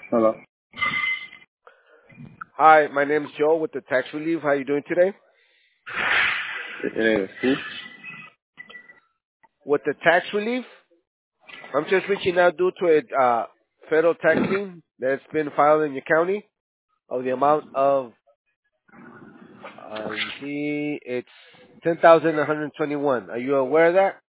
Hello. Hi, my name is Joe with the Tax Relief. How are you doing today? It is who? With the Tax Relief, I'm just reaching out due to a federal tax lien that's been filed in your county of the amount of, let me see, it's 10,121. Are you aware of that?